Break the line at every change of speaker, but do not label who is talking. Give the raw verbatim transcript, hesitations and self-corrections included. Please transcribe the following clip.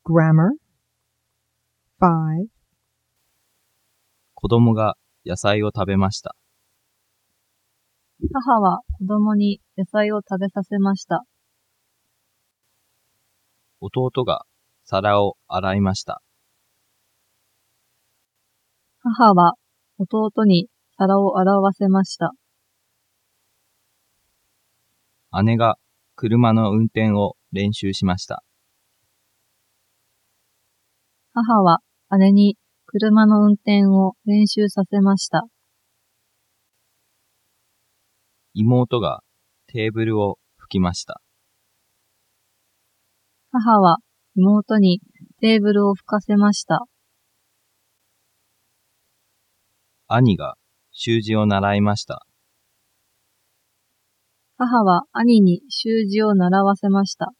Grammar five.
子供が野菜を食べました。
母は子供に野菜を食べさせました。
弟が皿を洗いました。
母は弟に皿を洗わせました。
姉が車の運転を練習しました。
母は姉に車の運転を練習させました。
妹がテーブルを拭きました。
母は妹にテーブルを拭かせました。
兄が習字を習いました。
母は兄に習字を習わせました。